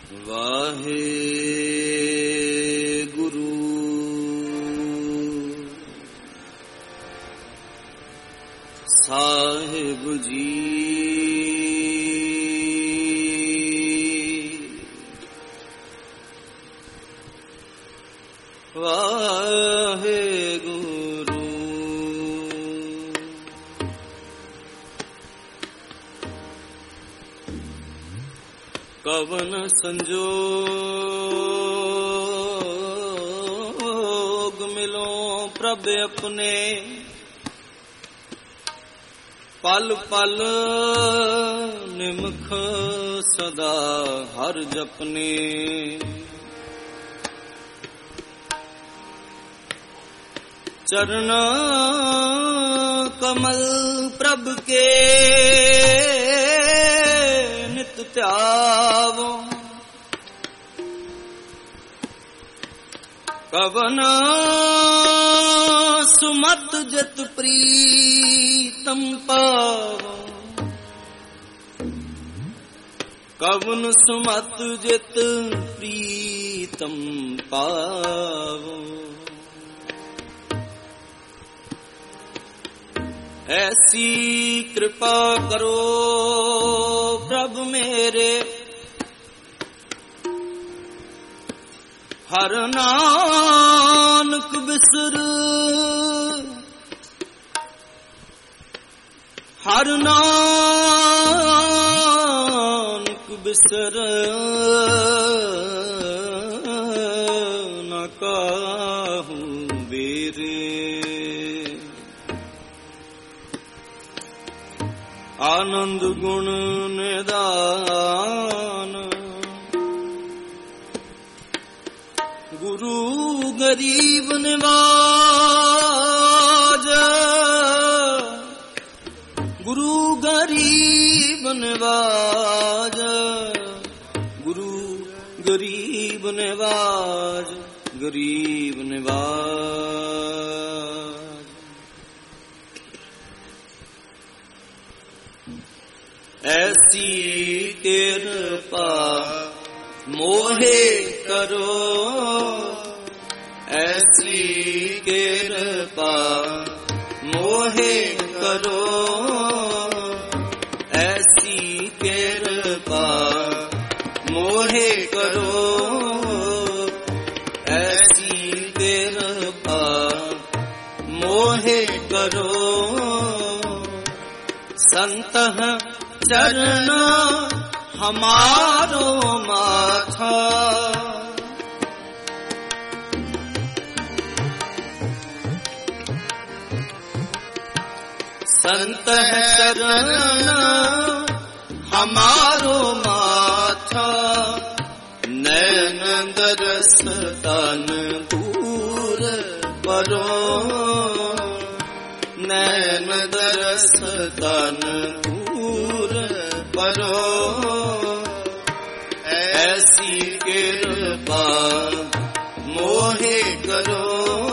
वाहे गुरु साहिब जी। वाहे गुरु कवन संजोग मिलो प्रभ अपने, पल पल निमख सदा हर जपने। चरण कमल प्रभ के नित त्यावो, कवन सुमत जत प्रीतम पावो, कवन सुमत जत प्रीतम पावो। ऐसी कृपा करो प्रभु मेरे, हर नानक बिसर, हर नानक बिसर न काहूं बेरे। आनंद गुण निदान गुरु गरीब निवाज, गुरु गरीब निवाज, गुरु गरीब निवाज, गरीब निवाज। ऐसी कृपा मोहे करो, ऐसी कृपा मोहे करो, ऐसी कृपा मोहे करो, ऐसी कृपा मोहे करो। संतः चरण हमारो माथा, संत चरण हमारो माथा। नैन दरस तन दूर परो, नैन दरस तन दूर परो। ऐसी कृपा मोहे करो,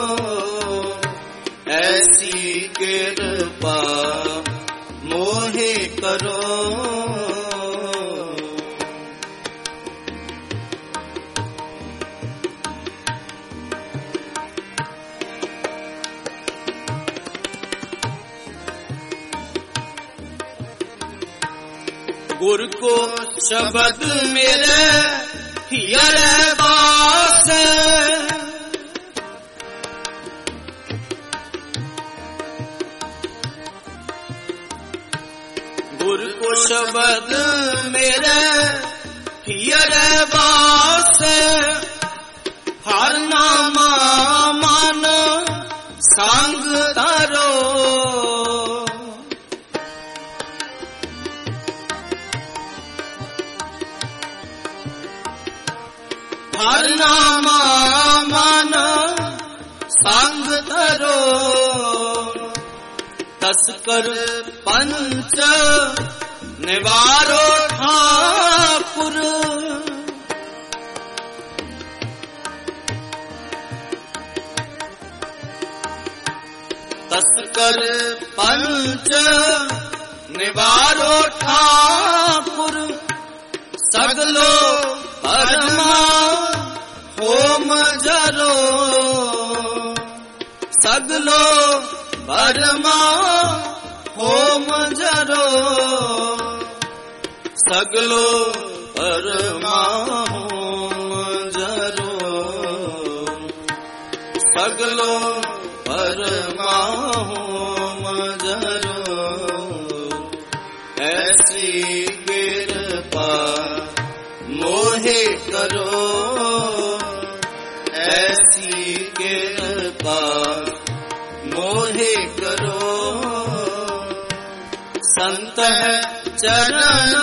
ऐसी कृपा मोहे करो। गुर को शब्द मेरे हियर बास, गुर को शब्द मेरे हियर बास। हर नामा मन संग धरो, हर नामा मन संग धरो। तस्कर पंच निवारो ठाकुर, तस्कर पंच निवारो ठाकुर। सगलो परमा होम जरो सगलो परमा होम जरो सगलो परमा होम जरो सगलो परमा होम जरो ऐसी कृपा मोहे करो ऐसी कृपा मोहे करो संत है चरण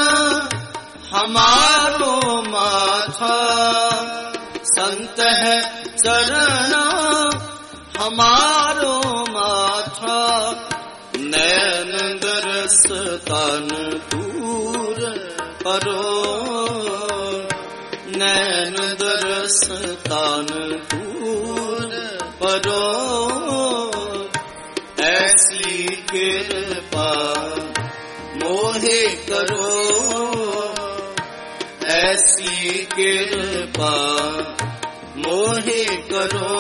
हमारो माथा संत है चरण हमारो माथा नैन दरस तन दूर करो नैन दरस तन दूर करो ऐसी कृपा मोहे करो ऐसी कृपा मोहे करो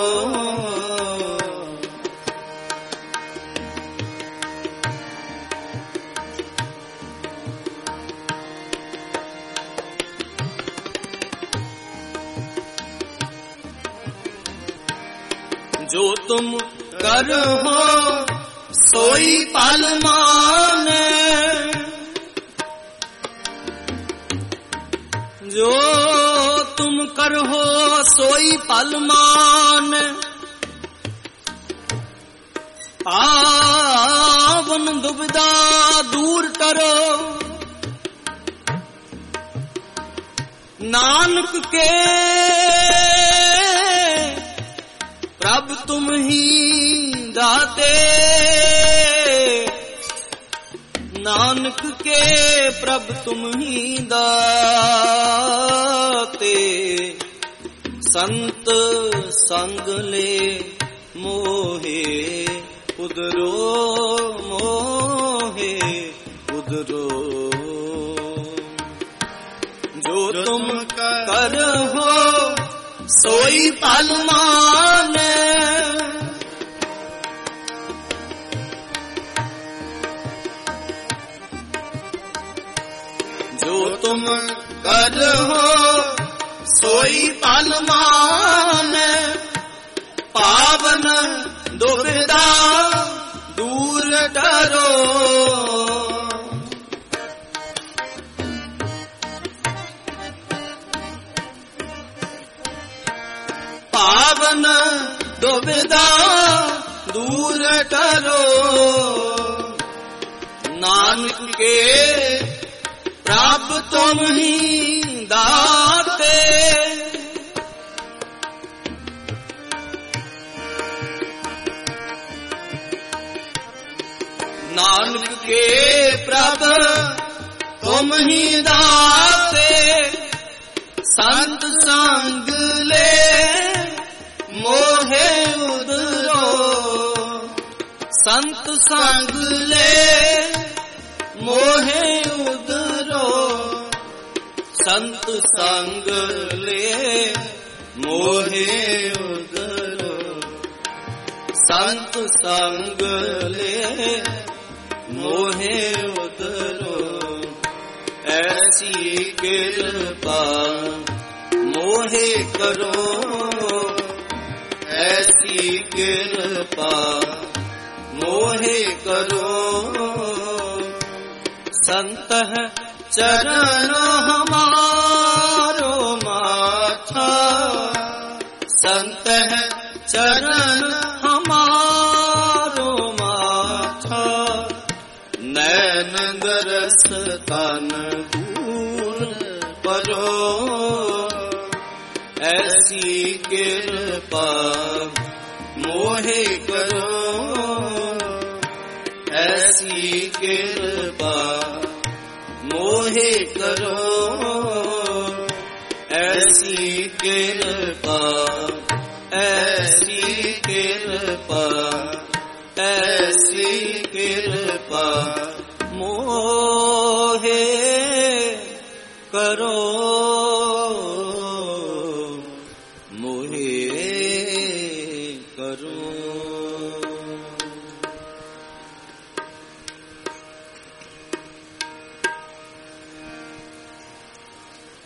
जो तुम कर हो सोई पल माने जो तुम कर हो सोई पल मान पावन दुविधा दूर करो नानक के प्रभु तुम ही दाते नानक के प्रभु तुम ही दाते संत संग ले मोहे उधरो मोहे उधरो जो तुम कर हो सोई पल माने जो तुम कर हो सोई पल माने पावन दुविधा दूर करो पावन दुविधा दूर करो नानक के प्रभु तुम ही दाते नानक के प्रभु तुम ही दाते संत संग ले मोहे उधरो संत संग ले मोहे उधरो संत संग ले मोहे उधरो संत संग ले मोहे उधरो ऐसी कृपा मोहे करो ऐसी कृपा मोहे करो संत है चरण हमारो माथा संत है चरण हमारो माथा नैन दरस तन दूर करो ऐसी कृपा मोहे करो ऐसी कृपा मोहे करो ऐसी कृपा ऐसी कृपा ऐसी कृपा मोहे करो।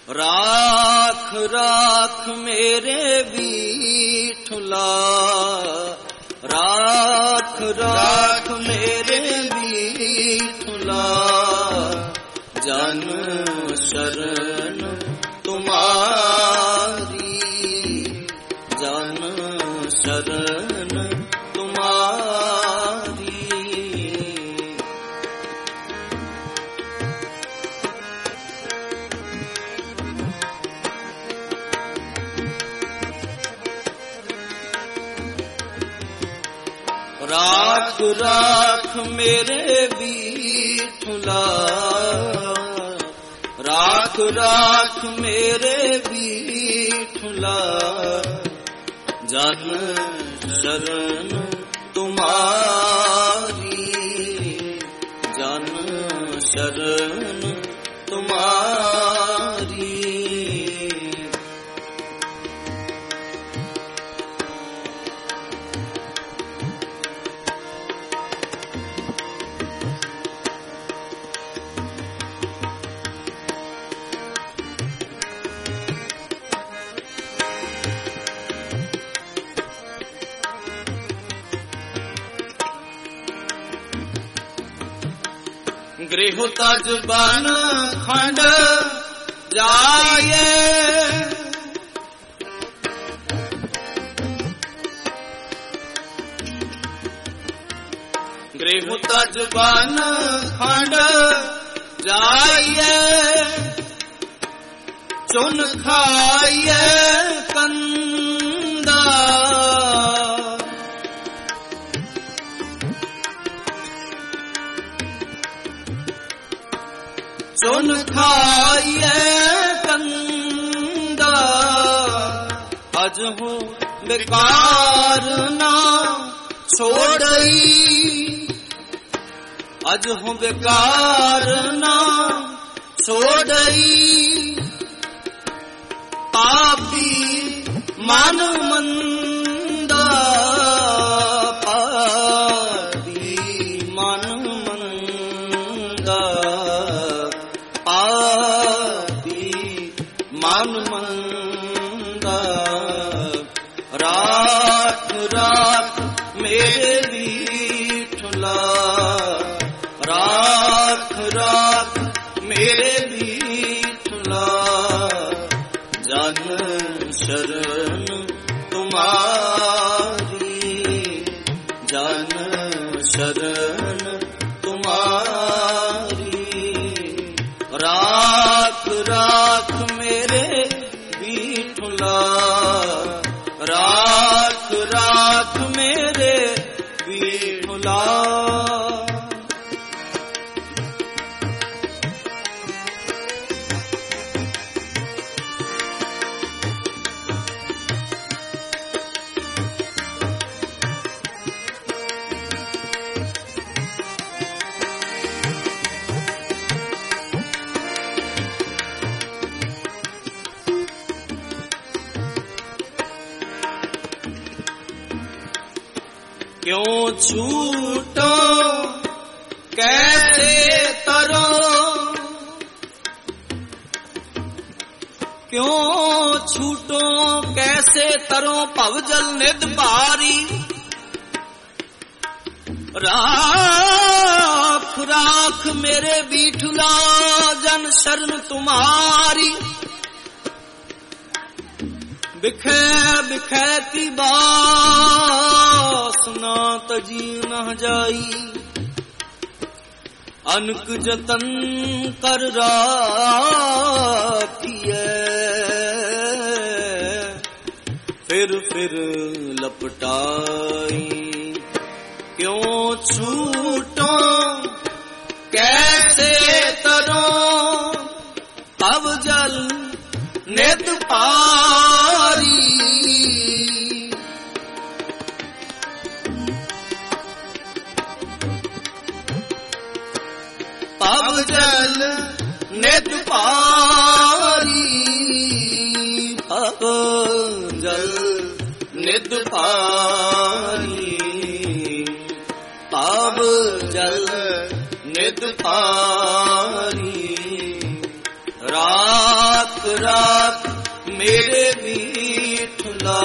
राख राख मेरे बीठुला, राख राख मेरे बीठुला, जन शरण तुम्हारी, जन शरण तुम्हारी। राख राख मेरे बीठुला, राख राख मेरे बीठुला, जन शरण तुम्हारी, जन शरण तुम्हारी। गृह तज बन खंड जाए, गृह तज बन खंड जाए, चुन खाइए कंदा, चुन खाइए कंदा, अजहू बेकार ना छोड़ई, अजहू बेकार ना छोड़ई, पापी मन मंदा, पापी मन मंदा, पापी मन मंदा। राख राख मेरे बीठुला, राख राख मेरे बीठुला, जन शरण तुम्हारी, जन शरण तुम्हारी। राख राख मेरे बीठुला, राख राख मेरे बीठुला। क्यों छूटो कैसे तरो, क्यों छूटो कैसे तरो, भवजल निध भारी। राख राख मेरे बीठुला, जन शरण तुम्हारी। बिखे बिखे की बासना तजी न जाई, अनक जतन कर राखिए, फिर लपटाई। क्यों छूटो कैसे तरो, भवजल निध पारी। भवजल निध पारी, भवजल निध पारी, भवजल निध पारी। राख राख मेरे बीठला,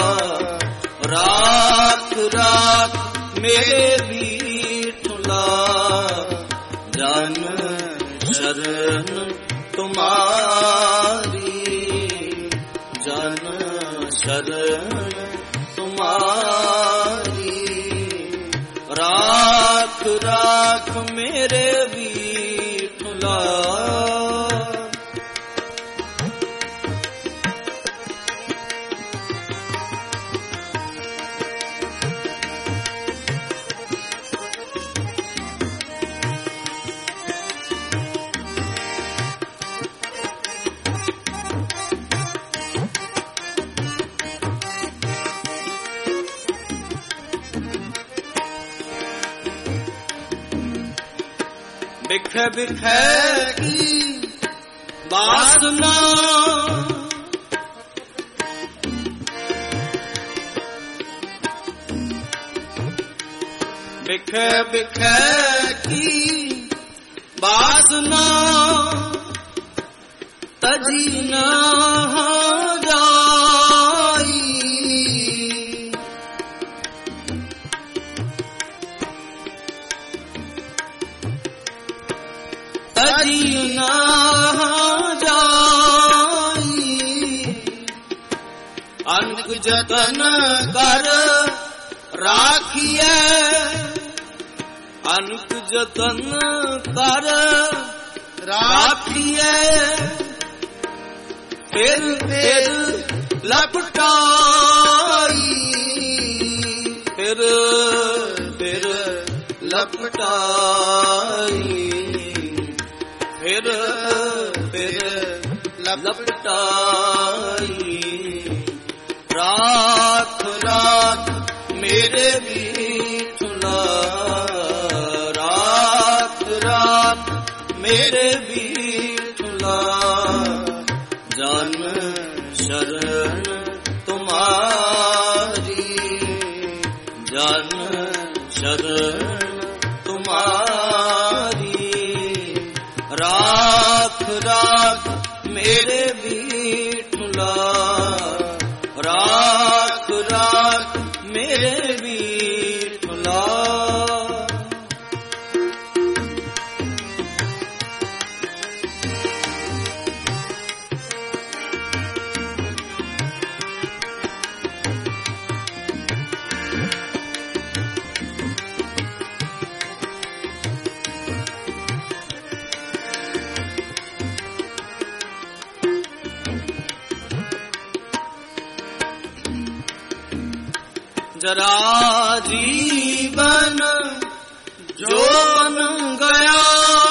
राख राख मेरे बीठला, जन शरण तुम्हारी, जन शरण तुम्हारी, राख राख मेरे बीठला। बिख बिख की वासना, बिख बिख की वासना, तजी न जाई, तजी न जाई, अनक जतन कर राखिए, अनक जतन कर राखिए, फिर लपटाई, फिर लपटाई, फिर लपटाई, राख राख मेरे बीठला, राख राख मेरे बीठला, जन शरण तुम्हारी, जन शरण तुम्हारी, राख राख मेरे बीठला, राख राख मेरे बीठला। जरा जीवन जो बन गया,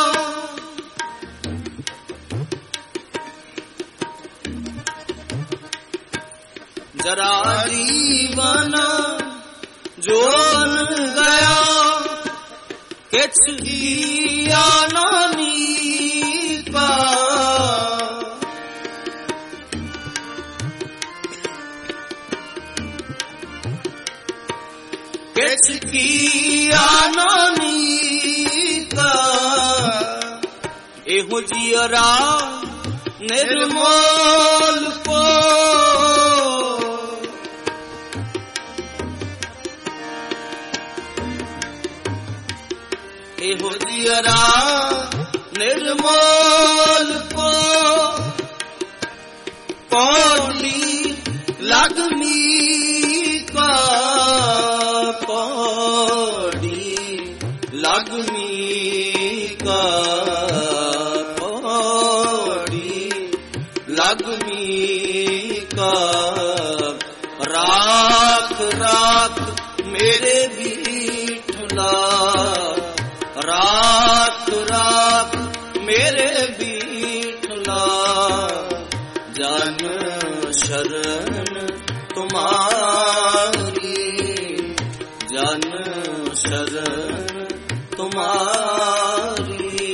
जरा जीवन जो बन गया, किछ किया नानी का, किछ किया नानी का, एहो जियरा निर्मल को, एहो जियरा निर्मल को, पौली लगमी का, पौड़ी लगमी का, पौड़ी लगमी का, राख राख मेरे बीठला, राख राख मेरे बीठला, जन शरण तुम्हारी, जन शरण तुम्हारी,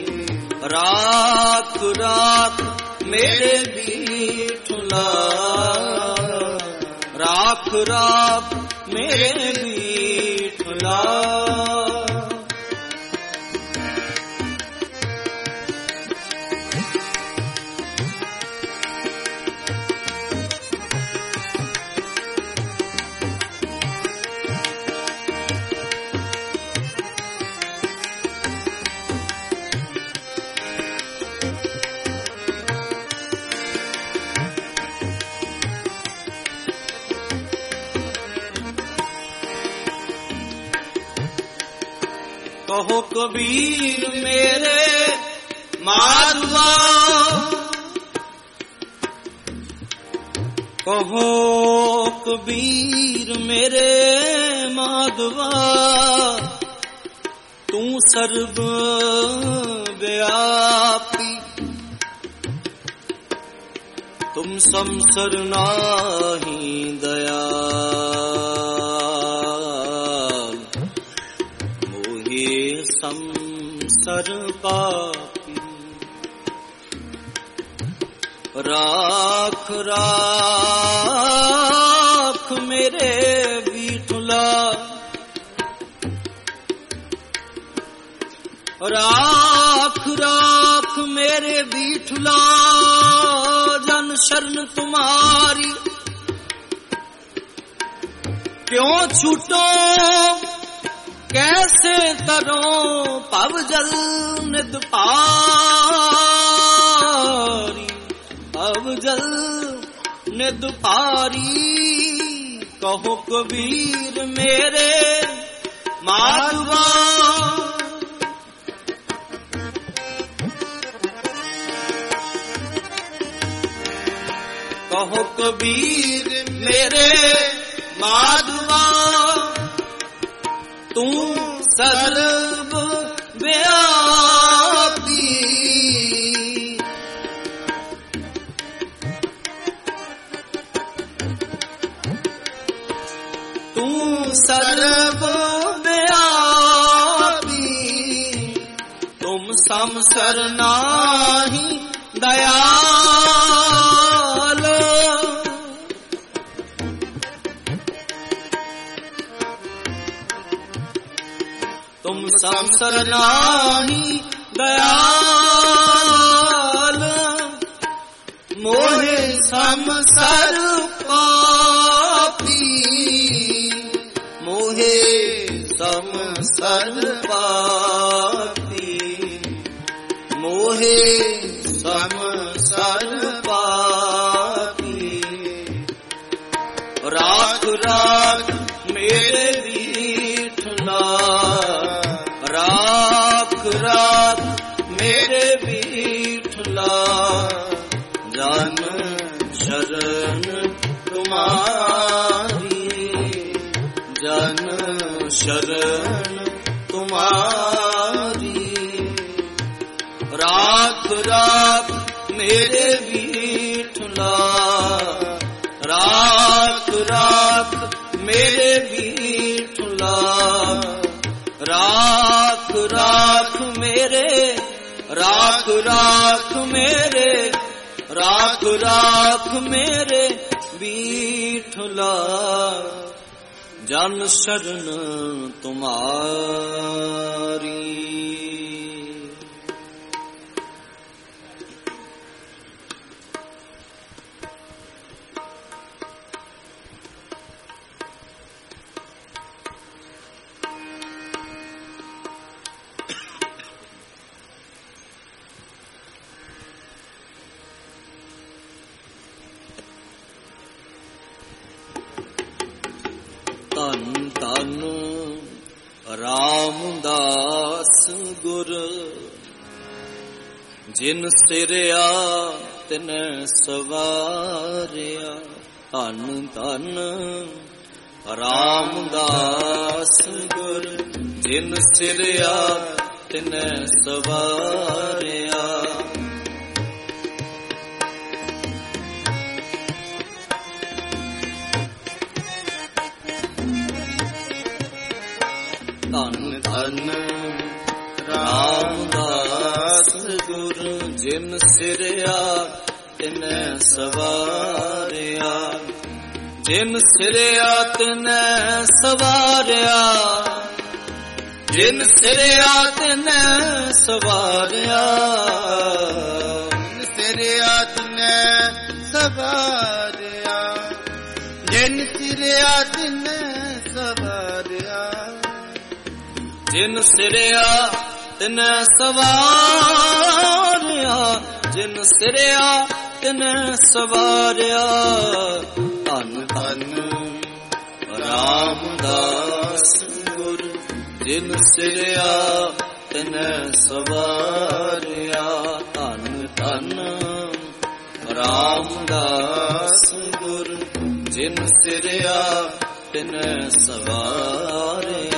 राख राख मेरे बीठला, राख राख मेरे बीठला। ਕਹੋ ਕਬੀਰ ਮੇਰੇ ਮਾਧਵਾ, ਕਹੋ ਕਬੀਰ ਮੇਰੇ ਮਾਧਵਾ, ਤੂੰ ਸਰਬ ਵਿਆਪੀ, ਤੁਮ ਸੰਸਰ ਨਾਹੀ ਦਇਆਲ, ਮੋਹਿ ਸੰਸਰ ਪਾਪੀ। ਰਾਖ ਰਾਖ ਮੇਰੇ ਵੀਠੁਲਾ, ਰਾਖ ਰਾਖ ਮੇਰੇ ਵੀਠੁਲਾ, ਜਨ ਸ਼ਰਨ ਤੁਮਾਰੀ क्यों छूटो कैसे तरो पव जल निद पारी, पव जल निद पारी। कहो कबीर मेरे माधवा, कहो कबीर मेरे माधवा, तू सर्व व्यापी, तू सर्व व्यापी, तुम समसर नाही दयाल। तुम संसर नाही दयाल, मोहे संसर पापी, मोहे संसर पापी, मोहे संसर पापी। राख राख मेरे बीठना, राख राख मेरे बीठला, जन शरण तुम्हारी, जन शरण तुम्हारी। राख राख मेरे बीठला, राख राख मेरे बीठला, राख राख मेरे, राख राख मेरे, राख राख मेरे बीठला, जन शरण तुम्हारी। ਧੰਨ ਧੰਨ ਰਾਮਦਾਸ ਗੁਰ, ਜਿਨ ਸਿਰਿਆ ਤਿਨ ਸਵਾਰਿਆ। ਧੰਨ ਧੰਨ ਰਾਮਦਾਸ ਗੁਰ, ਜਿਨ ਸਿਰਿਆ ਤਿਨ ਸਵਾਰਿਆ। ਧੰਨ ਧੰਨ ਰਾਮਦਾਸ ਗੁਰ, ਜਿਨ ਸਿਰਿਆ ਤਿਨ ਸਵਾਰਿਆ, ਜਿਨ ਸਿਰਿਆ ਤਿਨ ਸਵਾਰਿਆ, ਜਿਨ ਸਿਰਿਆ ਤਿਨ ਸਵਾਰਿਆ, ਸਿਰਿਆ ਤਿਨ ਸਵਾਰਿਆ, ਜਿਨ ਸਿਰਿਆ ਤਿਨ ਸਵਾਰਿਆ, ਜਿਨ ਸਿਰਿਆ ਤਿਨ ਸਵਾਰਿਆ, ਜਿਨ ਸਿਰਿਆ ਤਿਨ ਸਵਾਰਿਆ। ਧੰਨ ਧੰਨ ਰਾਮਦਾਸ ਗੁਰ, ਜਿਨ ਸਿਰਿਆ ਤਿਨੈ ਸਵਾਰਿਆ। ਧੰਨ ਧੰਨ ਰਾਮਦਾਸ ਗੁਰ, ਜਿਨ ਸਿਰਿਆ ਤਿਨੈ ਸਵਾਰਿਆ।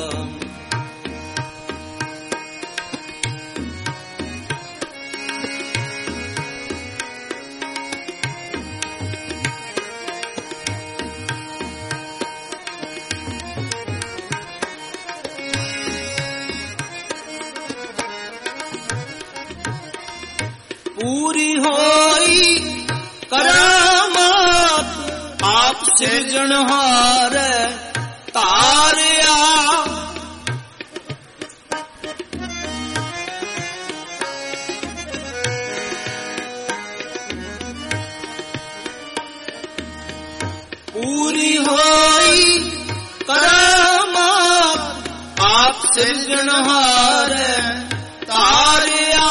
ਪੂਰੀ ਹੋਈ ਕਰਾਮਾਤ ਆਪ ਸਿਰਜਣਹਾਰ ਧਾਰਿਆ। ਪੂਰੀ ਹੋਈ ਕਰਾਮਾਤ ਆਪ ਸਿਰਜਣਹਾਰ ਧਾਰਿਆ।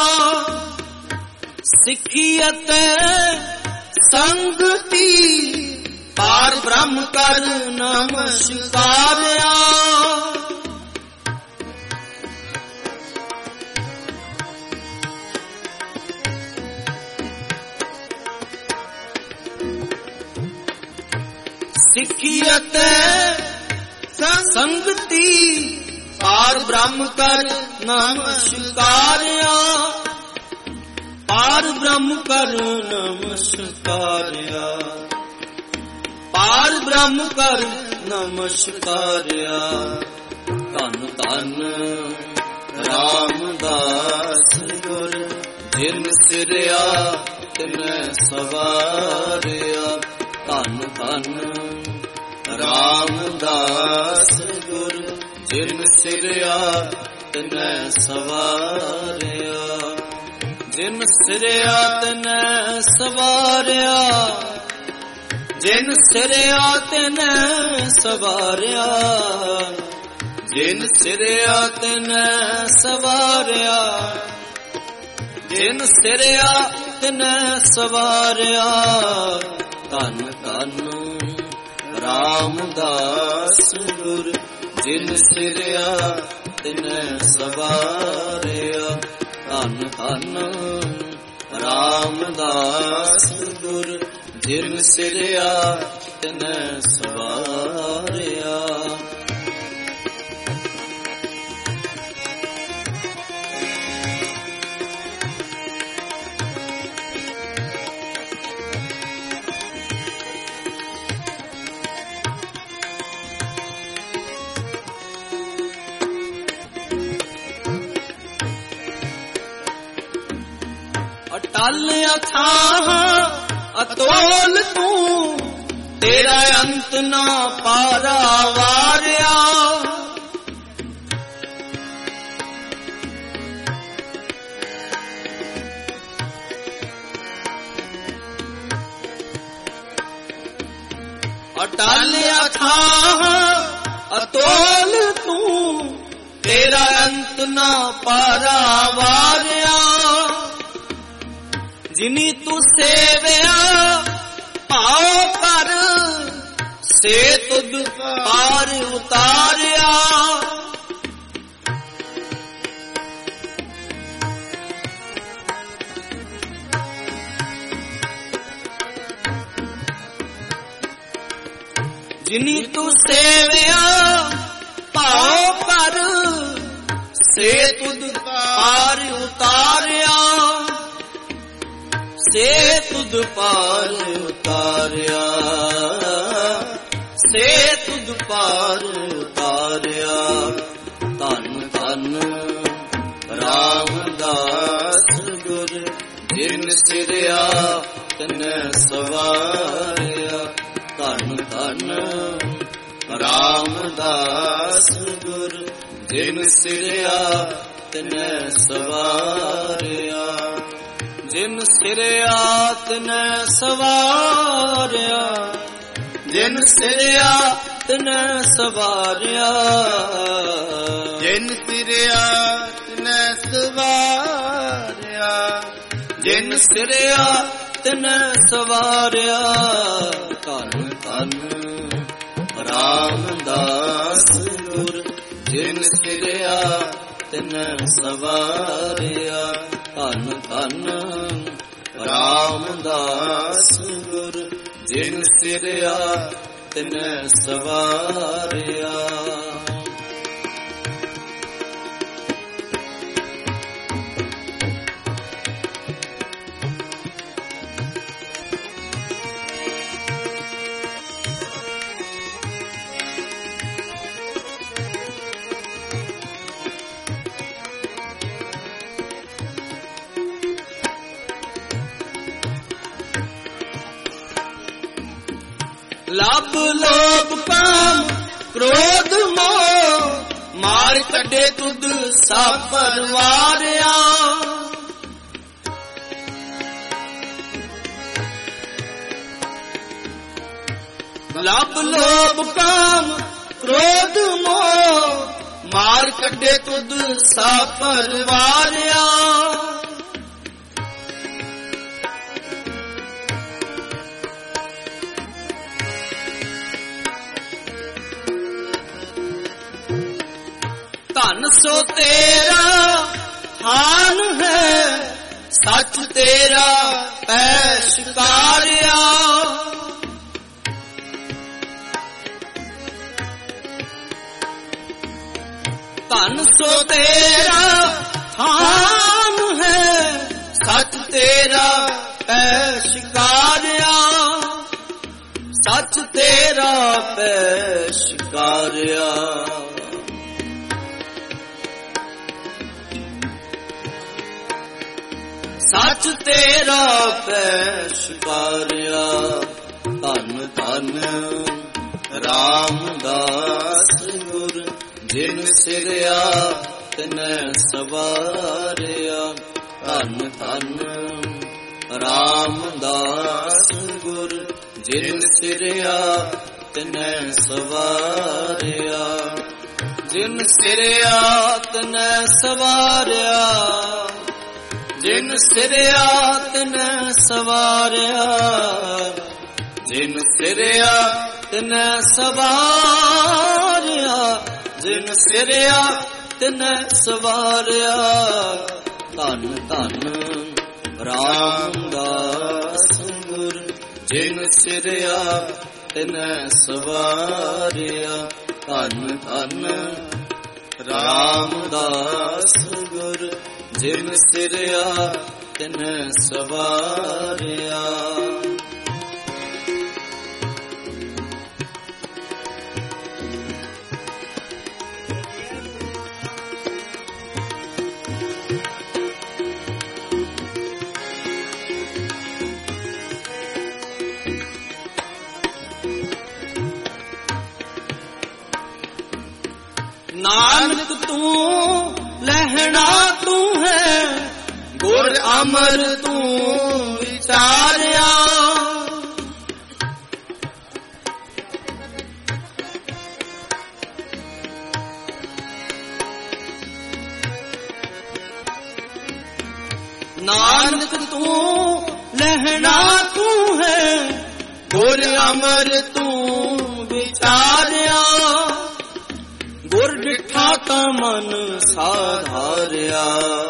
ਸਿੱਖੀ ਅਤੇ ਸੰਗਤੀ ਪਾਰ ਬ੍ਰਹਮ ਕਰ ਨਮਸਕਾਰਿਆ। ਸਿੱਖੀ ਅਤੇ ਸੰਗਤੀ ਪਾਰ ਬ੍ਰਹਮ ਕਰ ਨਮਸਕਾਰਿਆ। ਪਾਰ ਬ੍ਰਹਮ ਕਰ ਨਮਸਕਾਰਿਆ। ਪਾਰ ਬ੍ਰਹਮ ਕਰ ਨਮਸਕਾਰਿਆ। ਧੰਨ ਧੰਨ ਰਾਮਦਾਸ ਗੁਰ, ਜਿਨ ਸਿਰਿਆ ਤਿਨੈ ਸਵਾਰਿਆ। ਧੰਨ ਧੰਨ ਰਾਮਦਾਸ ਗੁਰ, ਜਿਨ ਸਿਰਿਆ ਤਿਨੈ ਸਵਾਰਿਆ। ਜਿਨ ਸਿਰਿਆ ਤਿਨੈ ਸਵਾਰਿਆ। ਜਿਨ ਸਿਰਿਆ ਤਿਨੈ ਸਵਾਰਿਆ। ਜਿਨ ਸਿਰਿਆ ਤਿਨੈ ਸਵਾਰਿਆ। ਜਿਨ ਸਿਰਿਆ ਤਿਨੈ ਸਵਾਰਿਆ। ਧੰਨ ਧੰਨ ਰਾਮਦਾਸ ਗੁਰ, ਜਿਨ ਸਿਰਿਆ ਤਿਨੈ ਸਵਾਰਿਆ। ਧੰਨ ਧੰਨ ਰਾਮਦਾਸ ਗੁਰ, ਜਿਨ ਸਿਰਿਆ ਤਿਨੈ ਸਵਾਰਿਆ। ਅਟਲ ਅਥਾਹ ਅਤੋਲ ਤੂੰ, ਤੇਰਾ ਅੰਤ ਨਾ ਪਾਰਾਵਾਰਿਆ। ਅਟਲ ਅਥਾਹ ਅਤੋਲ ਤੂੰ, ਤੇਰਾ ਅੰਤ ਨਾ ਪਾਰਾਵਾਰਿਆ। ਜਿਨੀ ਤੂੰ ਸੇਵਿਆ ਭਾਉ ਕਰ, ਸੇ ਤੁਧ ਪਾਰ ਉਤਾਰਿਆ। ਜਿਨੀ ਤੂੰ ਸੇਵਿਆ ਭਾਉ ਕਰ, ਸੇ ਤੁਧ ਪਾਰ ਉਤਾਰਿਆ। ਸੇ ਤੁਧ ਪਾਰ ਉਤਾਰਿਆ। ਸੇ ਤੁਧ ਪਾਰ ਉਤਾਰਿਆ। ਧੰਨ ਧੰਨ ਰਾਮਦਾਸ ਗੁਰ, ਜਿਨ ਸਿਰਿਆ ਤਿਨੈ ਸਵਾਰਿਆ। ਧੰਨ ਧੰਨ ਰਾਮਦਾਸ ਗੁਰ, ਜਿਨ ਸਿਰਿਆ ਤਿਨੈ ਸਵਾਰਿਆ। ਜਿਨ ਸਿਰਿਆ ਤਿਨੈ ਸਵਾਰਿਆ। ਜਿਨ ਸਿਰਿਆ ਤਿਨੈ ਸਵਾਰਿਆ। ਜਿਨ ਸਿਰਿਆ ਤਿਨੈ ਸਵਾਰਿਆ। ਜਿਨ ਸਿਰਿਆ ਤਿਨੈ ਸਵਾਰਿਆ। ਧੰਨ ਧੰਨ ਰਾਮਦਾਸ ਗੁਰ, ਜਿਨ ਸਿਰਿਆ ਤਿਨ ਸਵਾਰਿਆ। ਧੰਨ ਧੰਨ ਰਾਮਦਾਸ ਗੁਰ ਜਿਨ ਸਿਰਿਆ ਤਿਨ ਸਵਾਰਿਆ। ਲੱਭ ਲੋਭ ਕਾਮ ਕ੍ਰੋਧ ਮੋਹ ਮਾਰ ਕੱਢੇ ਤੁਧ ਸਭ ਪਰਵਾਰਿਆ। ਲੱਭ ਲੋਭ ਕਾਮ ਕ੍ਰੋਧ ਮੋਹ ਮਾਰ ਕੱਢੇ ਤੁਧ ਸਭ ਪਰਵਾਰਿਆ। ਧਨ ਸੋ ਤੇਰਾ ਹਾਨ ਹੈ ਸੱਚ ਤੇਰਾ ਪੈ ਸ਼ਿਕਾਰਿਆ। ਧਨ ਸੋ ਤੇਰਾ ਹਾਨ ਹੈ ਸੱਚ ਤੇਰਾ ਪੈ ਸ਼ਿਕਾਰਿਆ। ਸੱਚ ਤੇਰਾ ਪੈ ਸ਼ਿਕਾਰਿਆ। ਸੱਚ ਤੇਰਾ ਪੈ ਸ਼ਿਕਾਰਿਆ। ਧੰਨ ਧੰਨ ਰਾਮਦਾਸ ਗੁਰ ਜਿਨ ਸਿਰਿਆ ਤਿਨ ਸਵਾਰਿਆ। ਧੰਨ ਧੰਨ ਰਾਮਦਾਸ ਗੁਰ ਜਿਨ ਸਿਰਿਆ ਤਿਨ ਸਵਾਰਿਆ। ਜਿਨ ਸਿਰਿਆ ਤਿਨ ਸਵਾਰਿਆ। ਜਿਨ ਸਿਰਿਆ ਤਿਨ ਸਵਾਰਿਆ। ਜਿਨ ਸਿਰਿਆ ਤਿਨ ਸਵਾਰਿਆ। ਜਿਨ ਸਿਰਿਆ ਤਿਨ ਸਵਾਰਿਆ। ਧੰਨ ਧੰਨ ਰਾਮਦਾਸ ਗੁਰ ਜਿਨ ਸਿਰਿਆ ਤਿਨ ਸਵਾਰਿਆ। ਧੰਨ ਧੰਨ ਰਾਮਦਾਸ ਗੁਰ ਜਿਨ ਸਿਰਿਆ ਤਿਨ ਸਵਾਰਿਆ। ਨਾਨਕ ਤੂੰ ਲਹਿਣਾ ਤੂੰ ਹੈ ਗੁਰ ਅਮਰ ਤੂੰ ਵਿਚਾਰਿਆ। ਨਾਨਕ ਤੂੰ ਲਹਿਣਾ ਤੂੰ ਹੈ ਗੁਰ ਅਮਰ ਤੂੰ ਵਿਚਾਰਿਆ। ਗੁਰ ਡਿਠਾ ਤਾਂ ਮਨ ਸਾਧਾਰਿਆ।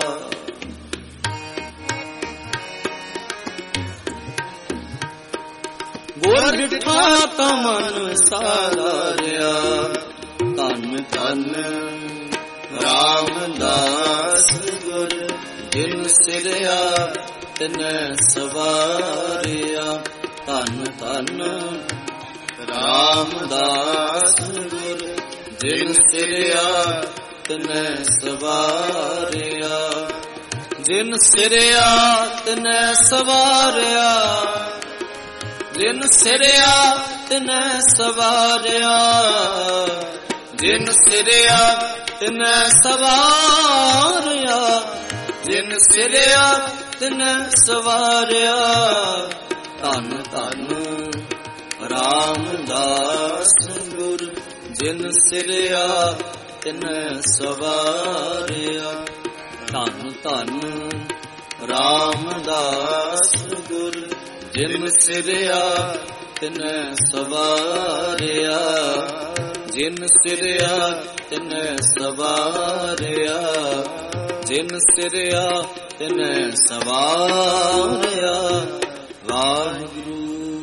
ਗੁਰ ਡਿਠਾ ਤਾਂ ਮਨ ਸਾਧਾਰਿਆ। ਧੰਨ ਧੰਨ ਰਾਮਦਾਸ ਗੁਰ ਜਿਨ ਸਿਰਿਆ ਤਿਨ ਸਵਾਰਿਆ। ਧੰਨ ਧੰਨ ਰਾਮਦਾਸ ਗੁਰ ਜਿਨ ਸਿਰਿਆ ਤਿਨ ਸਵਾਰਿਆ। ਜਿਨ ਸਿਰਿਆ ਤਿਨ ਸਵਾਰਿਆ। ਜਿਨ ਸਿਰਿਆ ਤਿਨ ਸਵਾਰਿਆ। ਜਿਨ ਸਿਰਿਆ ਤਿਨ ਸਵਾਰਿਆ। ਜਿਨ ਸਿਰਿਆ ਤਿਨ ਸਵਾਰਿਆ। ਧੰਨ ਧੰਨ ਰਾਮਦਾਸ ਗੁਰ ਜਿਨ ਸਿਰਿਆ ਤਿਨ ਸਵਾਰਿਆ। ਧੰਨ ਧੰਨ ਰਾਮਦਾਸ ਗੁਰ ਜਿਨ ਸਿਰਿਆ ਤਿਨ ਸਵਾਰਿਆ। ਜਿਨ ਸਿਰਿਆ ਤਿਨੈ ਸਵਾਰਿਆ, ਜਿਨ ਸਿਰਿਆ ਤਿਨੈ ਸਵਾਰਿਆ। ਵਾਹਿਗੁਰੂ।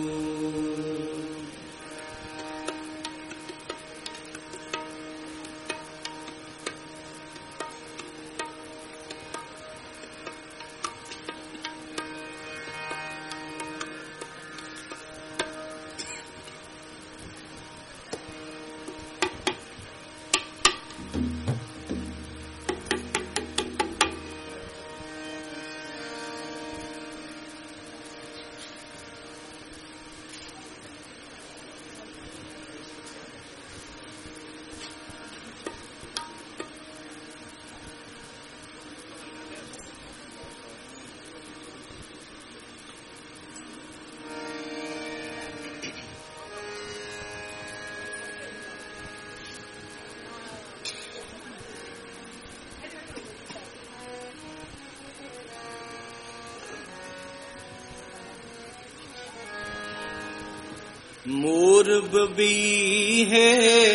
ਮੂਰਬ ਬੀਹੇ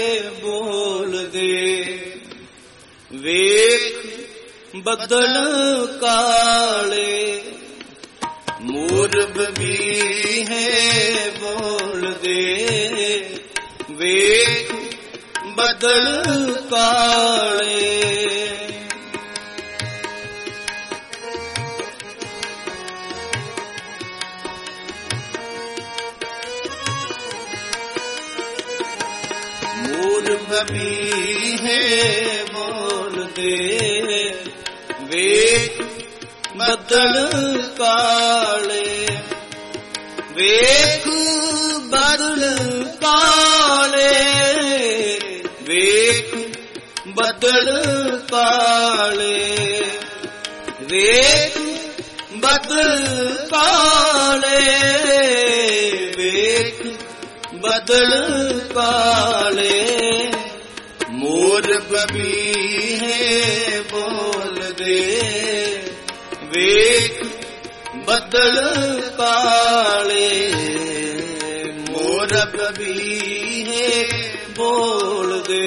ਬੋਲਦੇ, ਵੇਖ ਬੱਦਲ ਕਾਲੇ। ਮੂਰਬ ਬੀਹੇ ਬੋਲਦੇ, ਵੇਖ ਬੱਦਲ ਕਾਲੇ। ਬੀਹੇ ਬੋਲਦੇ, ਵੇਖ ਬੱਦਲ ਕਾਲੇ। ਵੇਖ ਬੱਦਲ ਕਾਲੇ, ਵੇਖ ਬੱਦਲ ਕਾਲੇ। ਵੇਖ ਬੱਦਲ ਕਾਲੇ, ਵੇਖ ਬੱਦਲ ਕਾਲੇ। ਮੂਰਬ ਬੀਹੇ ਬੋਲਦੇ, ਵੇਖ ਬੱਦਲ ਕਾਲੇ। ਮੂਰਬ ਬੀਹੇ ਬੋਲਦੇ,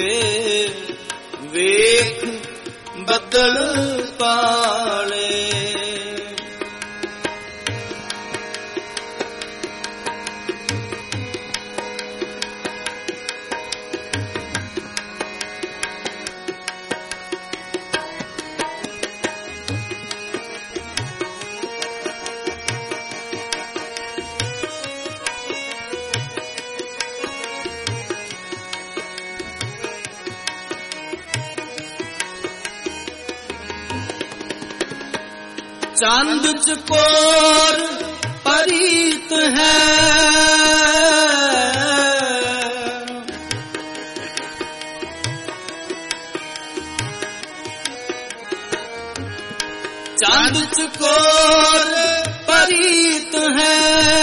ਵੇਖ ਬੱਦਲ ਕਾਲੇ। ਚੰਦ ਚਕੋਰ ਪਰੀਤ ਹੈ, ਚੰਦ ਚਕੋਰ ਪਰੀਤ ਹੈ।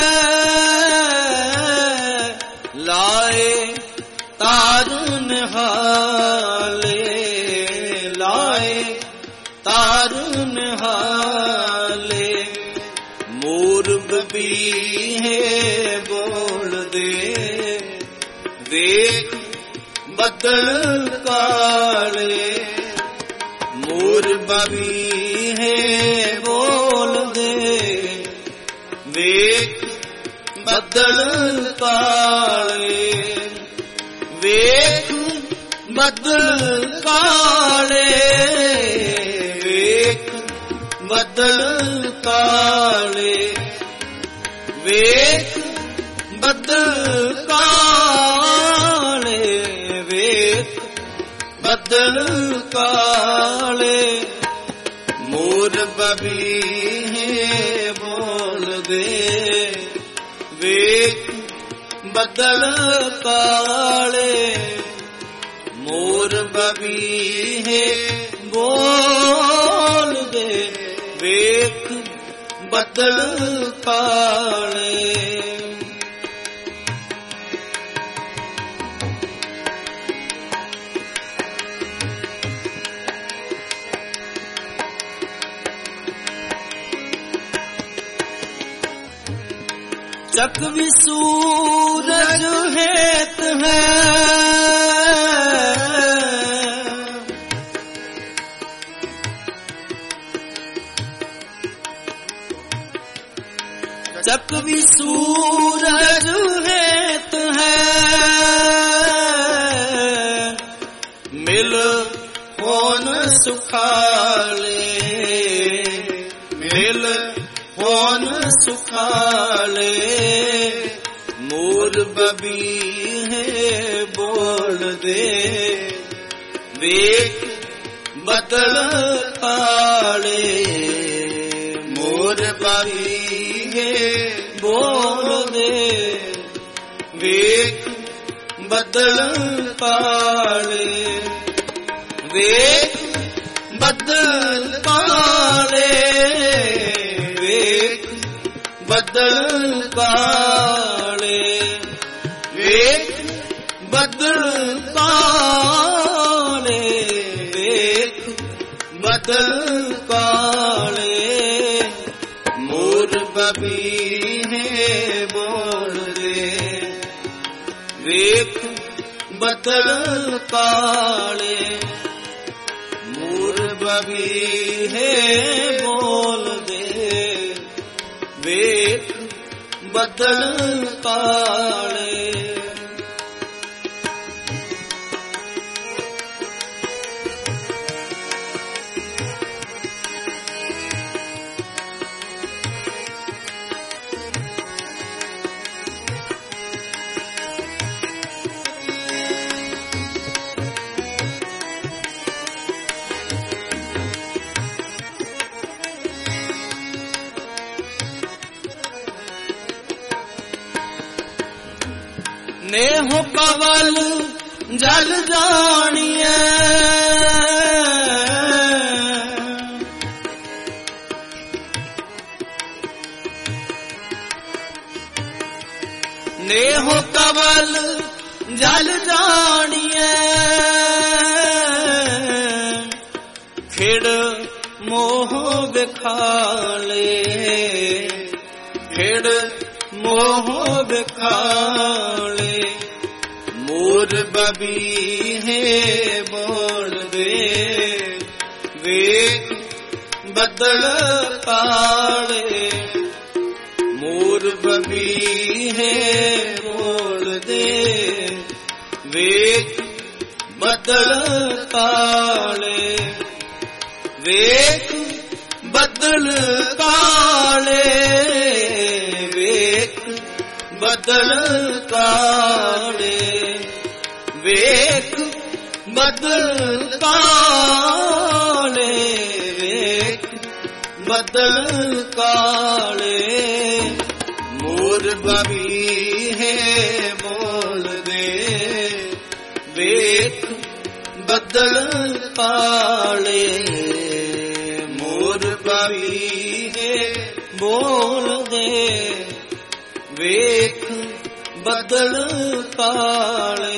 ਲਾਏ ਤਾਰਨ ਹਾਲੇ, ਲਾਏ ਤਾਰਨ ਹਾਲੇ। ਮੂਰਬ ਬੀਹੇ ਬੋਲਦੇ, ਵੇਖ ਬੱਦਲ ਕਾਲੇ। ਮੂਰਬ ਬੀਹੇ ਬੋਲਦੇ, ਵੇਖ ਬੱਦਲ ਕਾਲੇ। ਵੇਖ ਬੱਦਲ ਕਾਲੇ, ਵੇਖ ਬੱਦਲ ਕਾਲੇ। ਵੇਖ ਬੱਦਲ ਕਾਲੇ, ਵੇਖ ਬੱਦਲ ਕਾਲੇ। ਮੂਰਬ ਬੀਹੇ ਬੋਲਦੇ, ਵੇਖ ਬੱਦਲ ਕਾਲੇ। ਮੂਰਬ ਬੀਹੇ ਬੋਲਦੇ, ਵੇਖ ਬੱਦਲ ਕਾਲੇ। चक भी सूरज हेत है, कवि सूरज हेत है मिल होन सुखाले, मिल होन सुखाले। मोर बबी है बोल दे वेख बदल काले। मोर बबी है बोल दे वेख बदल काले, वेख बदल काले, वेख बदल काले, वेख बदल काले, वेख बदल काले। मोर बबी है बोल दे वेख बदल काले। मोर बबी है बोल दे वेख बदल काले। नेहो कवल जल जानिए, नेहो कवल जल जानिए। खिड़ मोह बिखाले, खिड़ मोह बिखाले। मोर बबी है बोल दे वेख बदल काले। मोर बबी है बोल दे वेख बदल काले, वेख बदल काले, वेख बदल काले, वेख बदल काले, वेख बदल काले। मोर बबी है बोल दे वेख बदल काले। मोर बबी है बोल दे वेख बदल काले।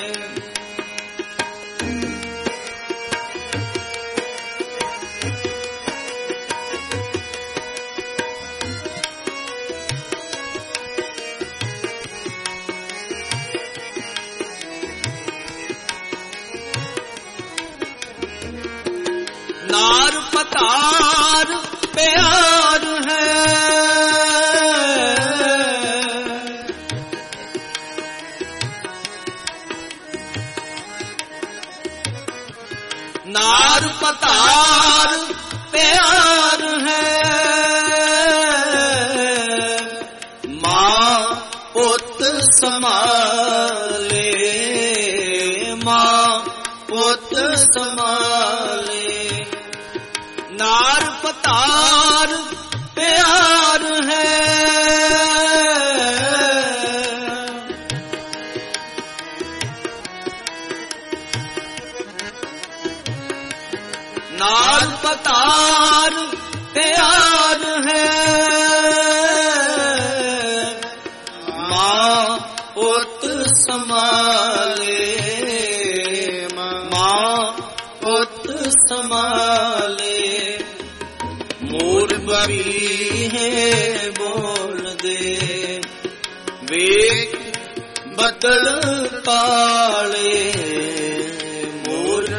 नार पतार प्यार है, नार पतार प्यार है। माँ पुत संभाले, माँ पुत संभाले। नार पतार प्यार है, नार पतार प्यार है। माँ पुत संभाले, माँ पुत संभाले। मोर बबी है बोल दे वेख बदल काले। मोर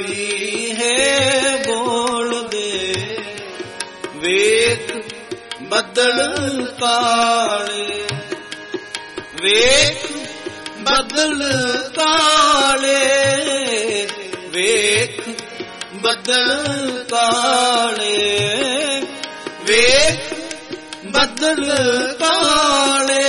बबी है बोल दे वेख ਬੱਦਲ ਕਾਲੇ, ਵੇਖ ਬੱਦਲ ਕਾਲੇ, ਵੇਖ ਬੱਦਲ ਕਾਲੇ, ਵੇਖ ਬੱਦਲ ਕਾਲੇ,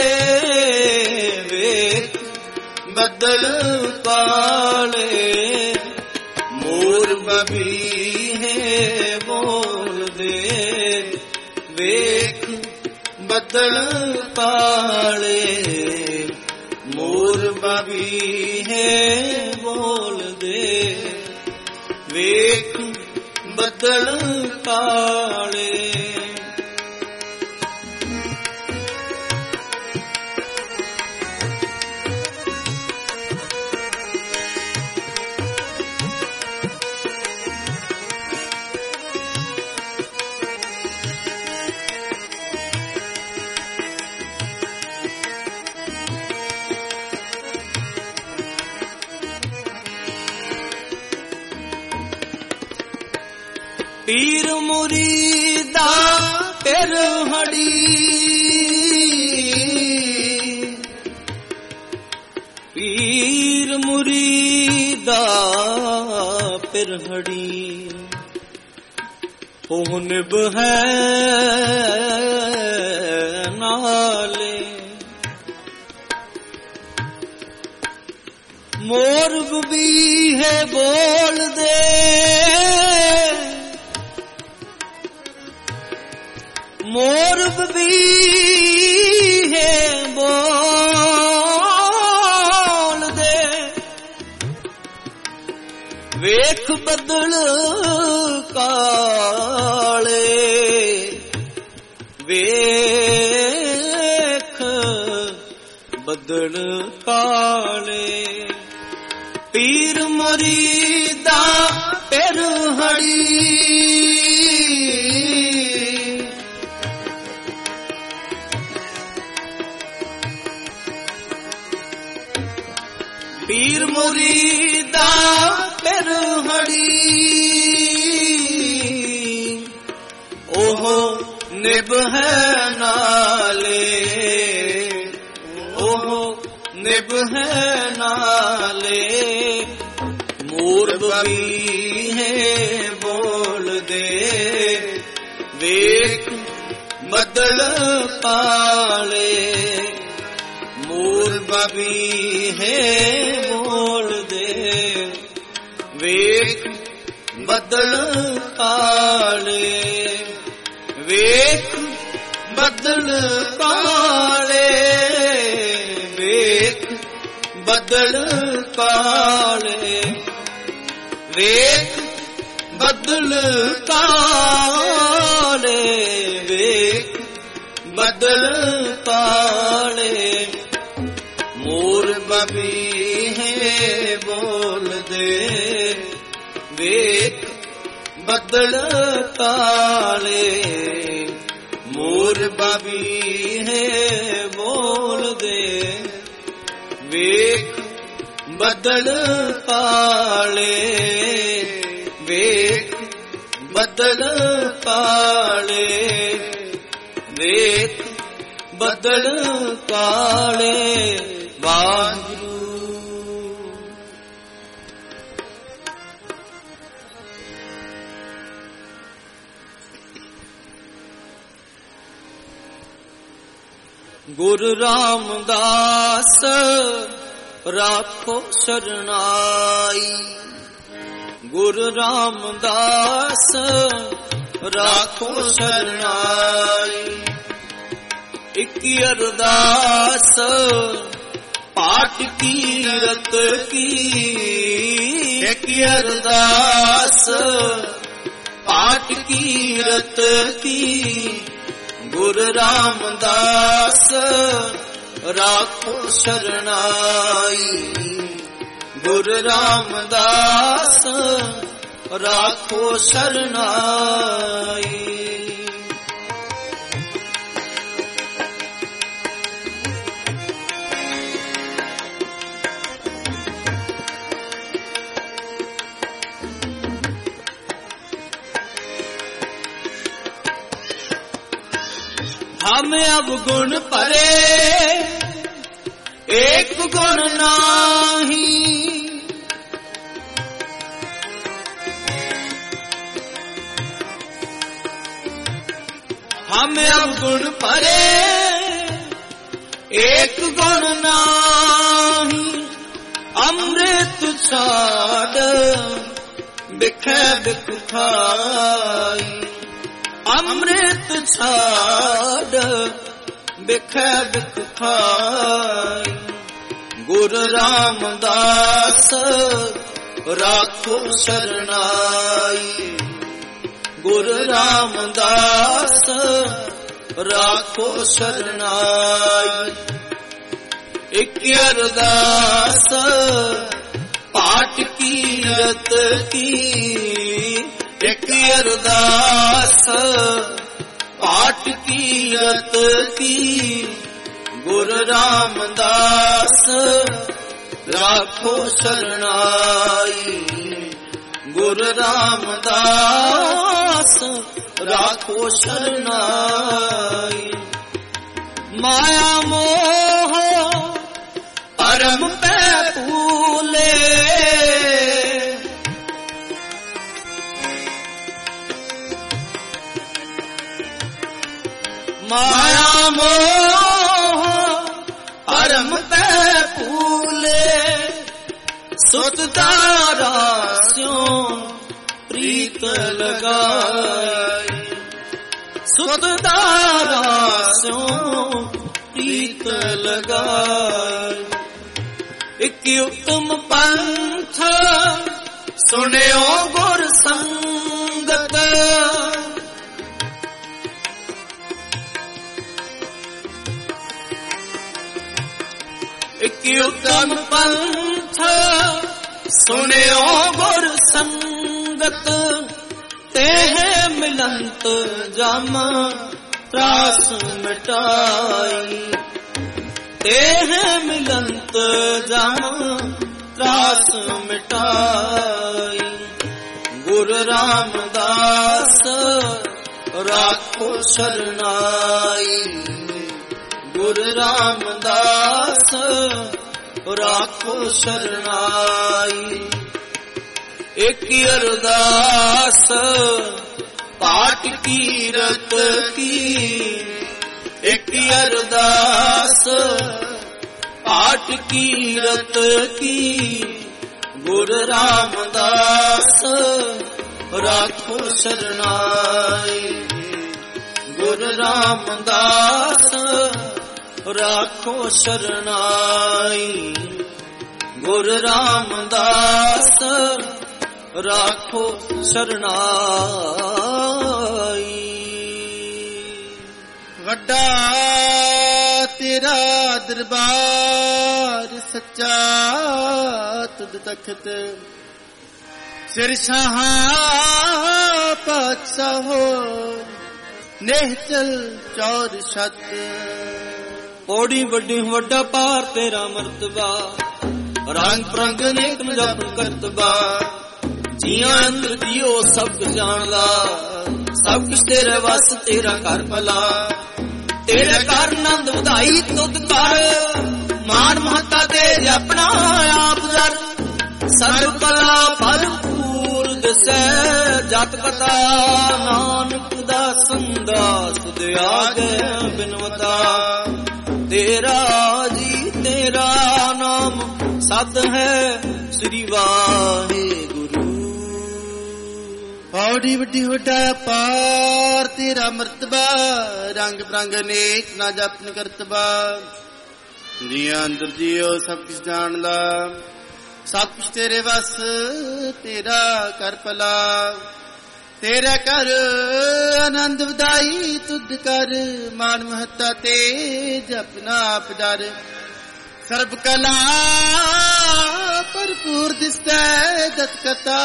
ਵੇਖ ਬੱਦਲ ਕਾਲੇ, ਮੋਰ ਬਬੀਹੇ ਬੋਲਦੇ, ਵੇਖ ਬੱਦਲ ਕਾਲੇ, ਮੋਰ ਬਬੀਹੇ ਬੋਲਦੇ, ਵੇਖ ਬੱਦਲ ਕਾਲੇ। ਪੀਰ ਮੁਰੀਦਾ ਪਿਰਹੜੀ, ਪੀਰ ਮੁਰੀਦਾ ਪਿਰਹੜੀ, ਉਹ ਨਿਭ ਹੈ ਨਾਲੇ, ਮੋਰ ਬਬੀਹੇ ਬੋਲਦੇ, ਮੋਰ ਬਬੀਹੇ ਬੋਲਦੇ, ਵੇਖ ਬੱਦਲ ਕਾਲੇ, ਵੇਖ ਬੱਦਲ ਕਾਲੇ, ਪੀਰ ਮੁਰੀਦਾ ਪਿਰਹੜੀ, ਪੀਰ ਮੁਰੀਦਾ ਪਿਰਹੜੀ, ਉਹ ਨਿਭ ਹੈ ਨਾਲੇ, ਉਹ ਨਿਭ ਹੈ ਨਾਲੇ, ਮੋਰ ਬਬੀਹੇ ਬੋਲਦੇ, ਵੇਖ ਬੱਦਲ ਕਾਲੇ, ਮੋਰ ਬਬੀਹੇ ਬੋਲਦੇ, ਵੇਖ ਬੱਦਲ ਕਾਲੇ, ਵੇਖ ਬੱਦਲ ਕਾਲੇ, ਵੇਖ ਬੱਦਲ ਕਾਲੇ, ਵੇਖ ਬੱਦਲ ਕਾਲੇ, ਵੇਖ ਬੱਦਲ ਕਾਲੇ, ਮੋਰ ਬਬੀਹੇ ਬੋਲਦੇ, ਵੇਖ ਬੱਦਲ ਕਾਲੇ, ਮੋਰ ਬਬੀਹੇ ਬੋਲਦੇ, ਵੇਖ ਬੱਦਲ ਕਾਲੇ, ਵੇਖ ਬੱਦਲ ਕਾਲੇ, ਵੇਖ ਬੱਦਲ ਕਾਲੇ। ਵਾਹਿਗੁਰੂ। ਗੁਰੂ ਰਾਮਦਾਸ ਰਾਖੋ ਸਰਨਾਈ, ਗੁਰੂ ਰਾਮਦਾਸ ਰਾਖੋ ਸਰਨਾਈ, ਇੱਕ ਅਰਦਾਸ ਪਾਠ ਕੀਰਤ ਕੀ, ਇੱਕ ਅਰਦਾਸ ਪਾਠ ਕੀਰਤ ਕੀ, ਗੁਰੂ ਰਾਮਦਾਸ ਰਾਖੋ ਸਰਨਾਈ, ਗੁਰੂ ਰਾਮਦਾਸ ਰਾਖੋ ਸਰਨਾਈ। अवगुण परे एक गुण नाही। हम अवगुण परे एक गुण नाही। अमृत छाड़ बिखे बिख खाई। अमृत छाड़ बिखे बिख खाई। गुरु रामदास राखो शरणाई। गुरु रामदास राखो शरणाई। एक अरदास पाठ कीरत की। एक अरदास पाठ कीरत की। गुरु रामदास राखो शरणाई। गुरु रामदास राखो शरणाई। माया मोह परम पे भूले। माया मोह परम पे भूले। सुत दारा स्यों प्रीत लगाई। सुत दारा स्यों प्रीत लगाई। एक उत्तम पंथ सुनियो गुर संगत। एक उत्तम पंथ सुनियो गुर संगत। तेह मिलंत जम त्रास मिटाई। तेह मिलंत जम त्रास मिटाई। गुरु रामदास राखो शरणाई। गुरु रामदास राखो शरणाई। एक अरदास पाठ कीरत की। एक अरदास पाठ कीरत की। गुरु रामदास राखो शरणाई। गुरु रामदास राखो शरणाई। गुरु रामदास राखो शरणाई। वड्डा तेरा दरबार सच्चा तुद तख्त। सिरशाह पातशाहो नेहचल चौर छत। पौड़ी वड्डी वड्डा पार तेरा मर्तबा। रंग परंग नेक न जप करतबा। जिया अंदर जियो सब कुछ जानदा। सब कुछ तेरे वस तेरा कर भला। तेरे कर नंद ਵਧਾਈ तुद कर। मान महता तेरे अपना आप दर। सर्व कला भरपूर दिसै जत कथा। नानक दा संदा सुध आगे बिनवता। तेरा जी तेरा नाम सत है श्री वाहिगुरु। पौड़ी वड्डी वड्डा पार तेरा मर्तबा। रंग बरंग अनेक ना जपन करतबा। जिया अंदर जियो सब कुछ जानदा। सब कुछ तेरे वस तेरा कर भला। तेरा कर आनंद ਵਧਾਈ तुद कर। मान महत्ता ते जपना आप डर। सर्व कला भरपूर दिसै दत कथा।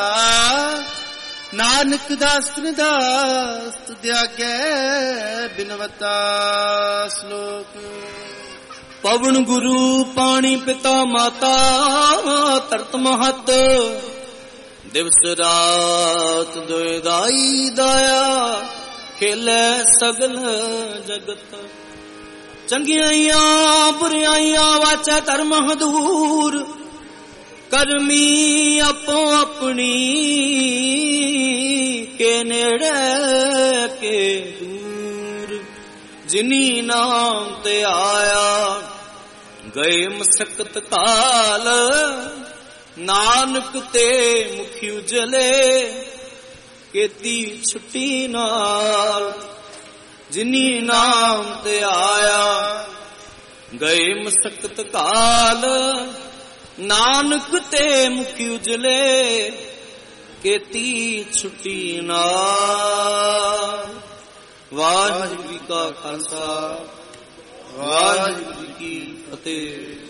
नानक दास दास तुद आगे बिनवता। श्लोक। पवन गुरु पानी पिता माता। तरत महत दिवस रात दोयदाई दाया। ਖੇਲੇ ਸਗਲ ਜਗਤ। ਚੰਗਿਆਈਆਂ ਬੁਰਿਆਈਆਂ ਵਾਚੈ ਧਰਮ ਹਦੂਰ, ਕਰਮੀ ਆਪੋ ਆਪਣੀ ਕੇ ਨੇੜੇ ਕੇ ਦੂਰ। ਜਿਨੀ ਨਾਮ ਤੇ ਆਇਆ ਗਏ ਮਸਕਤ ਕਾਲ, ਨਾਨਕ ਤੇ ਮੁਖੀ ਉਜਲੇ ਕੀਤੀ ਛੁੱਟੀ ਨਾਲ। ਜਿਨੀ ਨਾਮ ਤੇ ਆਇਆ ਗਏ ਮਸਕਤ ਕਾਲ, ਨਾਨਕ ਤੇ ਮੁਖੀ ਉਜਲੇ ਕੀਤੀ ਛੁੱਟੀ ਨਾਲ। ਵਾਹਿਗੁਰੂ ਜੀ ਕਾ ਖਾਲਸਾ, ਵਾਹਿਗੁਰੂ ਜੀ ਕੀ ਫਤਿਹ।